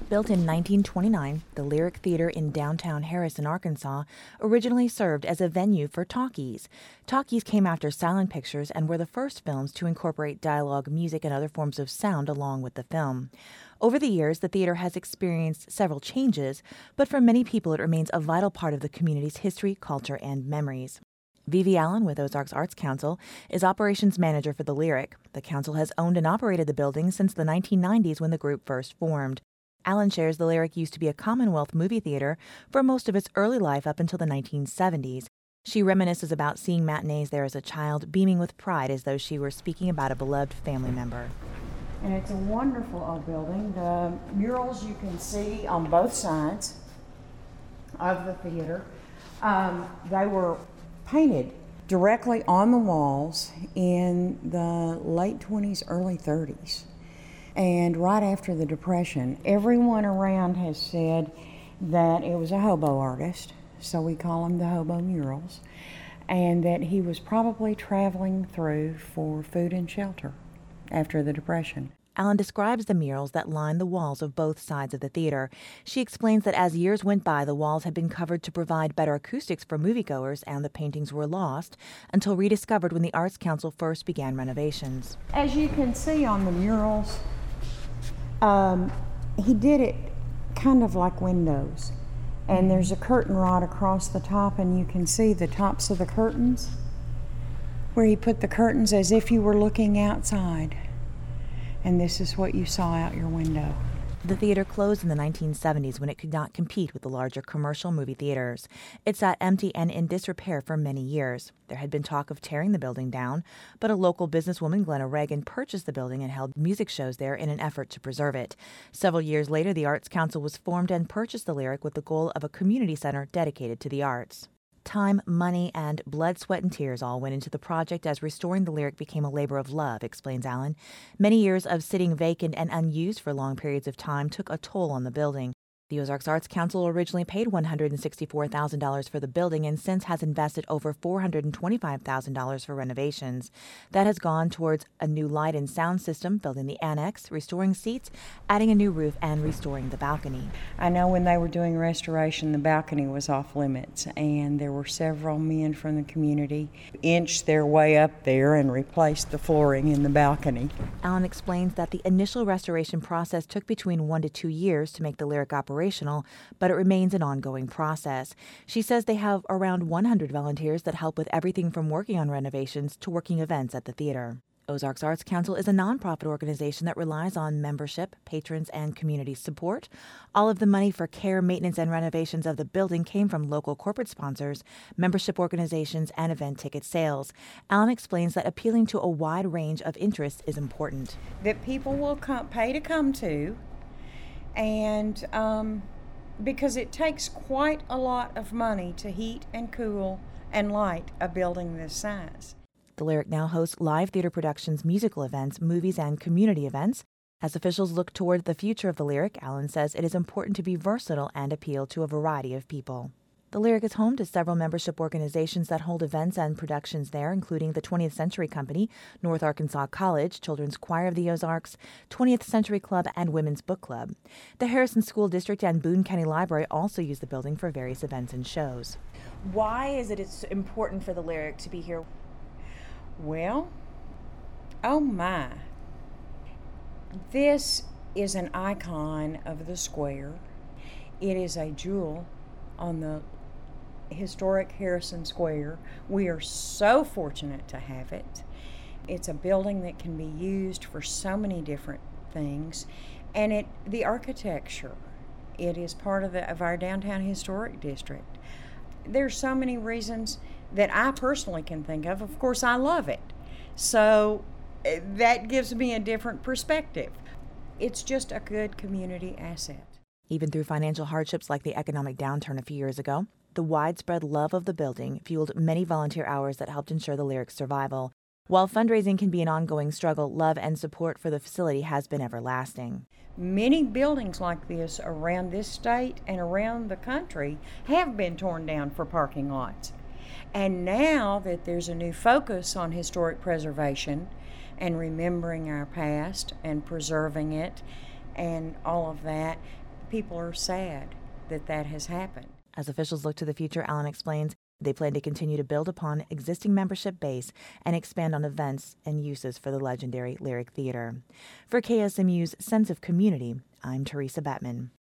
Built in 1929, the Lyric Theater in downtown Harrison, Arkansas, originally served as a venue for talkies. Talkies came after silent pictures and were the first films to incorporate dialogue, music, and other forms of sound along with the film. Over the years, the theater has experienced several changes, but for many people it remains a vital part of the community's history, culture, and memories. Vivi Allen with Ozarks Arts Council is operations manager for the Lyric. The council has owned and operated the building since the 1990s when the group first formed. Allen shares the Lyric used to be a Commonwealth movie theater for most of its early life up until the 1970s. She reminisces about seeing matinees there as a child, beaming with pride as though she were speaking about a beloved family member. And it's a wonderful old building. The murals you can see on both sides of the theater, they were painted directly on the walls in the late 20s, early 30s. And right after the Depression, everyone around has said that it was a hobo artist, so we call them the hobo murals, and that he was probably traveling through for food and shelter after the Depression. Allen describes the murals that line the walls of both sides of the theater. She explains that as years went by, the walls had been covered to provide better acoustics for moviegoers, and the paintings were lost until rediscovered when the Arts Council first began renovations. As you can see on the murals, he did it kind of like windows. And there's a curtain rod across the top, and you can see the tops of the curtains, where he put the curtains as if you were looking outside. And this is what you saw out your window. The theater closed in the 1970s when it could not compete with the larger commercial movie theaters. It sat empty and in disrepair for many years. There had been talk of tearing the building down, but a local businesswoman, Glenna Reagan, purchased the building and held music shows there in an effort to preserve it. Several years later, the Arts Council was formed and purchased the Lyric with the goal of a community center dedicated to the arts. Time, money, and blood, sweat, and tears all went into the project as restoring the Lyric became a labor of love, explains Allen. Many years of sitting vacant and unused for long periods of time took a toll on the building. The Ozarks Arts Council originally paid $164,000 for the building and since has invested over $425,000 for renovations. That has gone towards a new light and sound system, building the annex, restoring seats, adding a new roof, and restoring the balcony. I know when they were doing restoration, the balcony was off limits, and there were several men from the community inched their way up there and replaced the flooring in the balcony. Allen explains that the initial restoration process took between 1 to 2 years to make the Lyric operational, but it remains an ongoing process. She says they have around 100 volunteers that help with everything from working on renovations to working events at the theater. Ozarks Arts Council is a nonprofit organization that relies on membership, patrons, and community support. All of the money for care, maintenance, and renovations of the building came from local corporate sponsors, membership organizations, and event ticket sales. Allen explains that appealing to a wide range of interests is important. That people will pay to come to, and because it takes quite a lot of money to heat and cool and light a building this size. The Lyric now hosts live theater productions, musical events, movies, and community events. As officials look toward the future of the Lyric, Allen says it is important to be versatile and appeal to a variety of people. The Lyric is home to several membership organizations that hold events and productions there, including the 20th Century Company, North Arkansas College, Children's Choir of the Ozarks, 20th Century Club, and Women's Book Club. The Harrison School District and Boone County Library also use the building for various events and shows. Why is it important for the Lyric to be here? Well, oh my. This is an icon of the square. It is a jewel on the historic Harrison Square. We are so fortunate to have it. It's a building that can be used for so many different things, and the architecture, it is part of our downtown historic district. There's so many reasons that I personally can think of. Of course, I love it, so that gives me a different perspective. It's just a good community asset. Even through financial hardships like the economic downturn a few years ago, the widespread love of the building fueled many volunteer hours that helped ensure the Lyric's survival. While fundraising can be an ongoing struggle, love and support for the facility has been everlasting. Many buildings like this around this state and around the country have been torn down for parking lots. And now that there's a new focus on historic preservation and remembering our past and preserving it and all of that, people are sad that that has happened. As officials look to the future, Allen explains they plan to continue to build upon existing membership base and expand on events and uses for the legendary Lyric Theater. For KSMU's Sense of Community, I'm Teresa Bettman.